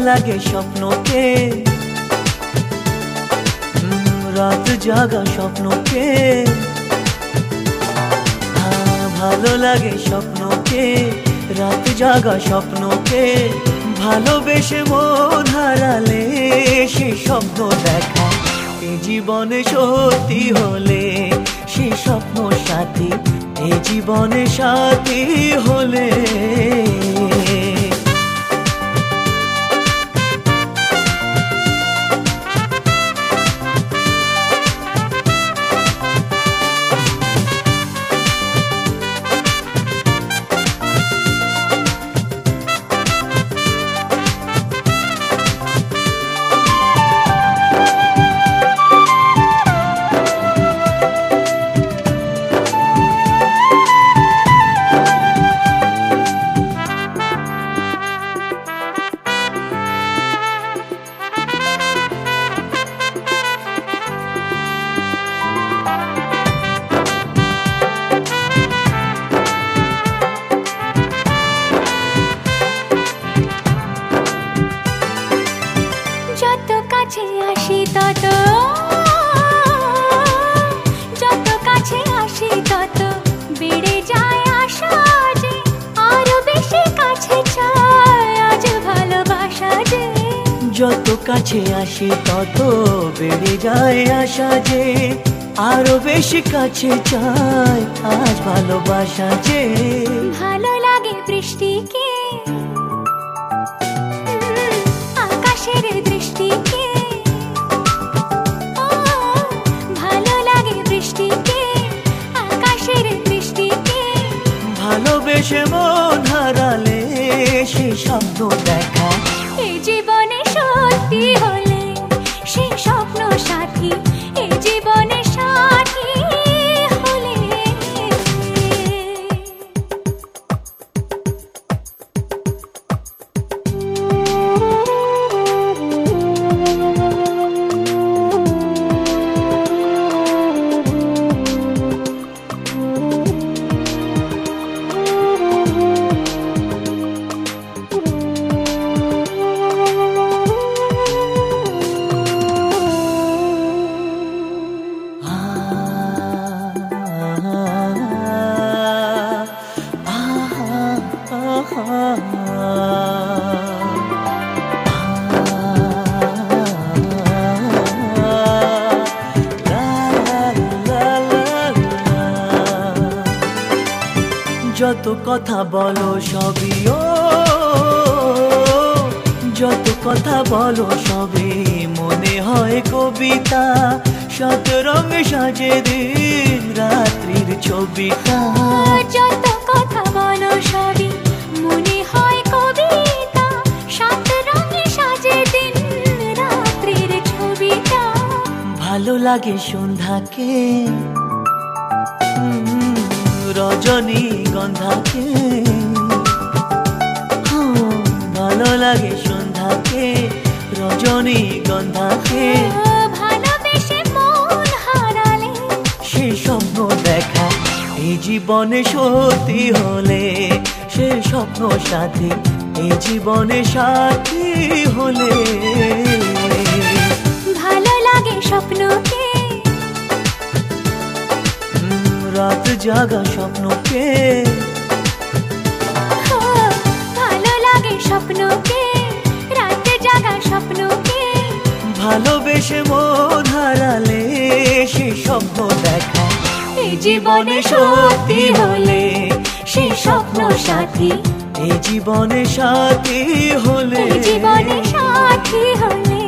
লাগে স্বপ্নকে, রাত জাগা স্বপ্নকে, ভালো লাগে স্বপ্নকে, রাত জাগা স্বপ্নকে, ভালোবেসে মন হারালে সে স্বপ্ন দেখা এ জীবনে সত্যি হলে, সে স্বপ্ন সাথী এ জীবনে সাথী হলে। যত কাছে আসি তত বেড়ে যায় আশা যে আরো বেশি কাছে চাই আজ ভালোবাসা যে। যত কাছে আসি তত বেড়ে যায় আশা যে আরো বেশি কাছে চাই আজ ভালোবাসা যে। ভালো লাগে বৃষ্টিকে, আকাশের দৃষ্টিকে, ভালোবেসে মন হারালে সে স্বপ্ন দেখা এ জীবনে সত্যি হলে, সে স্বপ্ন সাথী এ জীবনে সাথী হলে। যত কথা বলো সবই ও, যত কথা বলো সবই মনে হয় কবিতা, শত রঙে সাজে দিন রাত্রির ছবিটা। যত কথা বলো সবই মনে হয় কবিতা, সাত রঙে সাজে দিন রাত্রির ছবিটা। ভালো লাগে সন্ধ্যাকে, রজনী গন্ধাকে, ভালো লাগে সন্ধ্যাকে, রজনী গন্ধাকে, ভালোবেসে মন হারালে সে স্বপ্ন দেখা এই জীবনে সত্যি হলে, সে স্বপ্ন সাথী এই জীবনে সাথী হলে। ভালো লাগে স্বপ্নকে, রাত জাগা স্বপ্নকে, ভালো লাগে স্বপ্নকে, রাত জাগা স্বপ্নকে, ভালোবেসে মন হারালে সে স্বপ্ন দেখা এই জীবনে সত্যি হলে, সে স্বপ্ন সাথী এই জীবনে সাথী হলে। জীবনে সাথী হলে।